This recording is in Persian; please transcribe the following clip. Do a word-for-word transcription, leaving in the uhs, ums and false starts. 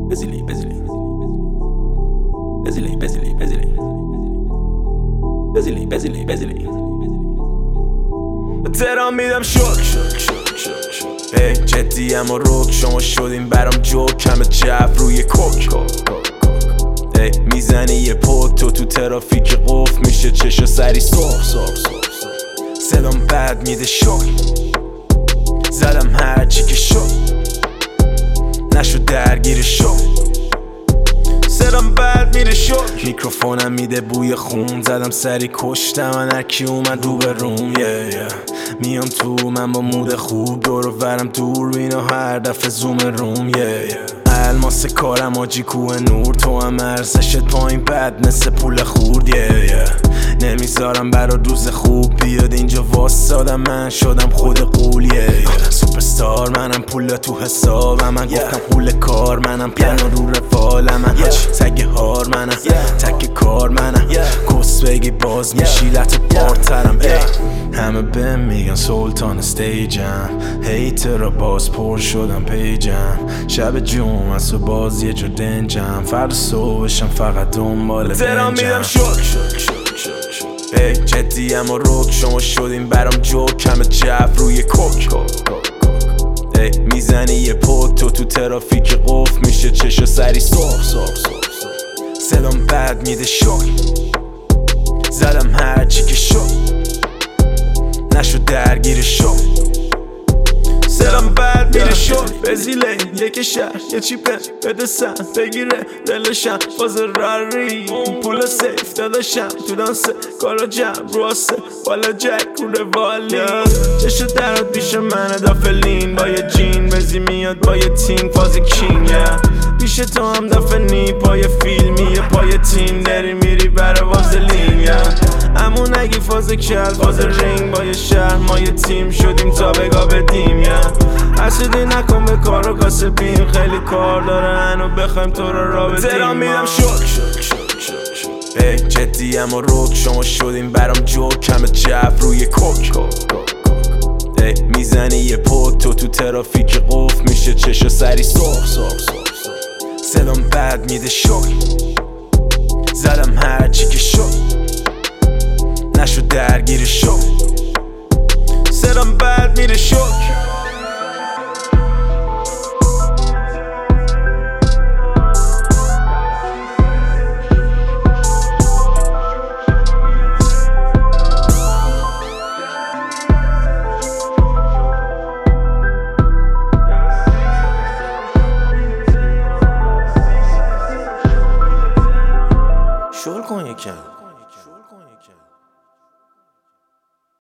busily, busily, busily, busily, busily, busily, busily, busily. تهران میدم شک شک شک شک شک ای جدی اما روک شما شدین برام جوک کم جف روی کوک ای میزنی یه پوک تو تو ترافیک قفل میشه چشا سری سرخ سرخ سرخ صدام بد میده شک زدم هرچی که شد نشد درگیر شد صدام بد میره شک میکروفونم میده بوی خون زدم سری کشتم من هرکی اومد رو به روم yeah, yeah. میام تو من با مود خوب دور و برم دور بینا هر دفعه زوم روم yeah, yeah. الماس کارم آجی کوه نور تو هم ارزشت پایین بد مثل پول خورد yeah, yeah. نمیذارم برا روز خوب بیاد اینجا واسادم من شدم خود قول yeah, yeah. سوپرستار منم پول تو حسابم من yeah. گفتم پول کار منم پیانو yeah. رو رفالم من yeah. تگ هار منم yeah. تگ کار منم yeah. کس بگی باز میشی لط بارترم yeah. همه بهم میگن سلطان استیجم هیتر باز پر شدم پیجم شب جمعه است و باز یه جا دنجم فرد صبحشم فقط دنبال بنجم تهران میدم شک شک شک شک شک ای جدی اما روک شما شدین برام جوک کم جف روی کوک ای میزنی یه پوک تو تو ترافیک قفل میشه چشا سری سرخ سرخ سرخ صدام بد میده شک زدم هرچی که شد نشد درگیر شد صدام بد میره شد بزیله یک شهر یه چیپه بده سن بگیره دلشم باز راری پول سیف داداشم تو دانسه کارا جمع رو آسه بالا جک رو روالی چشو درات پیش منه دافلین با یه جین بزی میاد با یه تین فازی کینگ پیش تو هم دافنی پای فیلمی یه پای تین داری میری برا وازلین امون اگی فاز کل فاز رینگ با یه شهر ما یه تیم شدیم تا بگا بدیم حسودی نکن به کار و کاسبیم خیلی کار داره هنو بخوایم تو رو را بدیم تهران میدم شک شک شک شک شک ای جدی اما روک شما شدین برام جوک کم جف روی کوک ای میزنی یه پوک تو تو ترافیک قفل میشه چشا سری سرخ سرخ سرخ صدام بد میده شک زدم هرچی که شد نشد درگیر شد صدام بد میره شک شل کن یکم